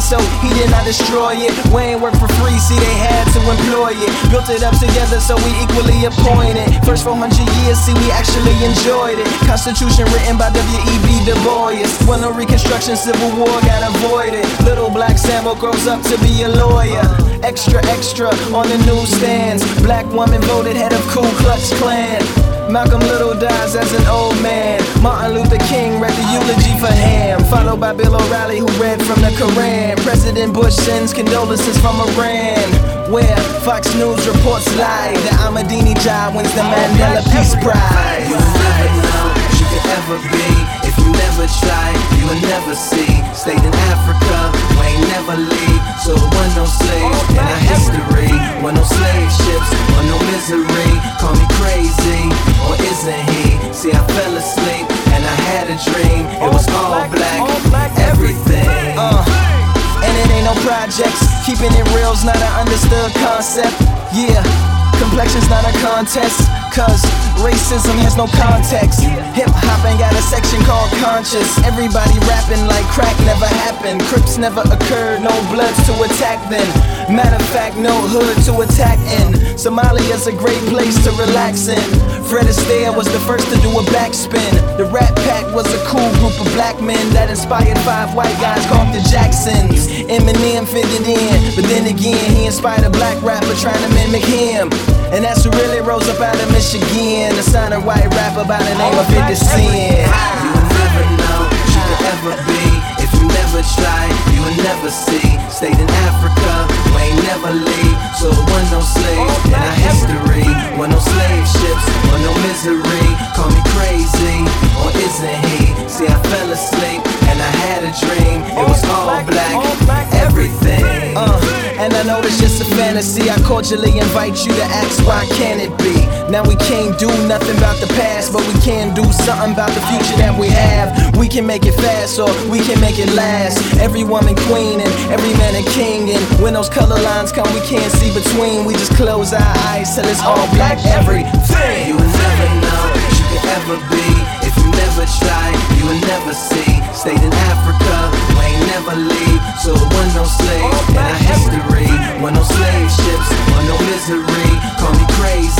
so he did not destroy it. We ain't work for free, see they had to employ it. Built it up together so we equally appointed. First 400 years, see we actually enjoyed it. Constitution written by W.E.B. Du Bois. When the Reconstruction, Civil War got avoided. Little black Sambo grows up to be a lawyer. Extra, extra on the newsstands. Black woman voted head of Ku Klux Klan. Malcolm Little dies as an old man. Martin Luther King read the eulogy for him, followed by Bill O'Reilly who read from the Koran. President Bush sends condolences from Iran, where Fox News reports live that Ahmadinejad wins the Mandela Peace Prize. You will never know what you could ever be. If you never try, you will never see. Stayed in Africa, we ain't never leave. So it wasn't no slaves in our history. Wasn't no slave ships, or no misery. Call me crazy, or isn't he? See, I fell asleep, and I had a dream. It was all black, everything. And it ain't no projects. Keeping it real's not an understood concept. Yeah, complexion's not a contest, cause racism has no context. Hip-hop ain't got a section called conscious. Everybody rapping like crack never happened. Crips never occurred, no bloods to attack then. Matter of fact, no hood to attack in. Somalia's a great place to relax in. Fred Astaire was the first to do a backspin. The Rat Pack was a cool group of black men that inspired 5 white guys called the Jacksons. Eminem fitted in, but then again he inspired a black rapper trying to mimic him. And that's who really rose up out of Michigan, to sign a white rapper by the name of 50 Cent. You will never know what you could ever be. If you never try, you will never see. Stayed in Africa, we ain't never leave. So it wasn't no slaves in our history. Wasn't no slave ships, or no misery. Call me crazy, or isn't he? See, I fell asleep, and I had a dream. It was all black, everything. And I know it's just a fantasy. I cordially invite you to ask, why can't it be? Now we can't do nothing about the past, but we can do something about the future that we have. We can make it fast, or we can make it last. Every woman queen and every man a king. And when those color lines come, we can't see between. We just close our eyes till it's all black, everything. You will never know what you could ever be. If you never try, you will never see. Stayed in Africa, we ain't never leave. So it wasn't no slaves in our history. Wasn't no slave ships, or no misery. Call me crazy,